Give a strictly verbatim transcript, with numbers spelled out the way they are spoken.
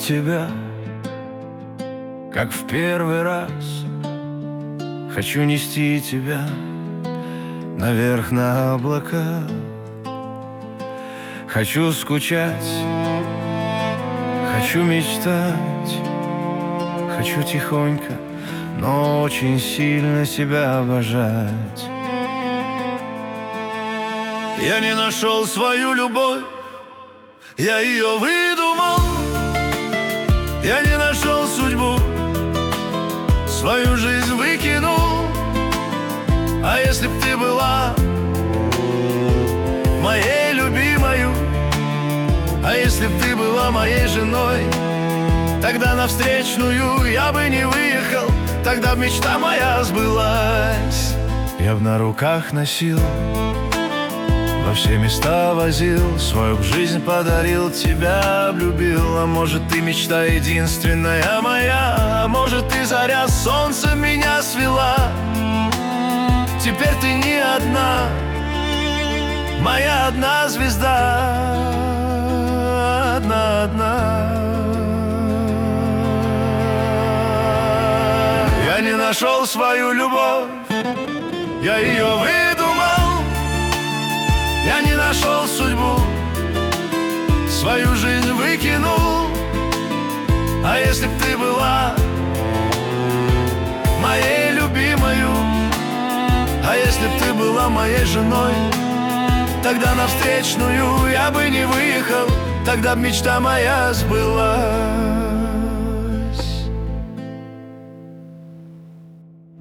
тебя, как в первый раз. Хочу нести тебя наверх на облака. Хочу скучать, хочу мечтать, хочу тихонько, но очень сильно себя обожать. Я не нашел свою любовь, я ее выдумал. Я не нашел судьбу, свою жизнь выкинул. А если б ты была моей любимою, а если б ты была моей женой, тогда на встречную я бы не выехал, тогда б мечта моя сбылась. Я б на руках носил, во все места возил, свою б жизнь подарил, тебя облюбил. А может, ты мечта единственная моя, а может, ты заря солнца меня свела. Теперь ты не одна, моя одна звезда, одна-одна. Я не нашел свою любовь, я ее выдумал. Я не нашел судьбу, свою жизнь выкинул. А если б ты была моей любимою, а если б ты была моей женой, тогда на встречную я бы не выехал, тогда б мечта моя сбылась.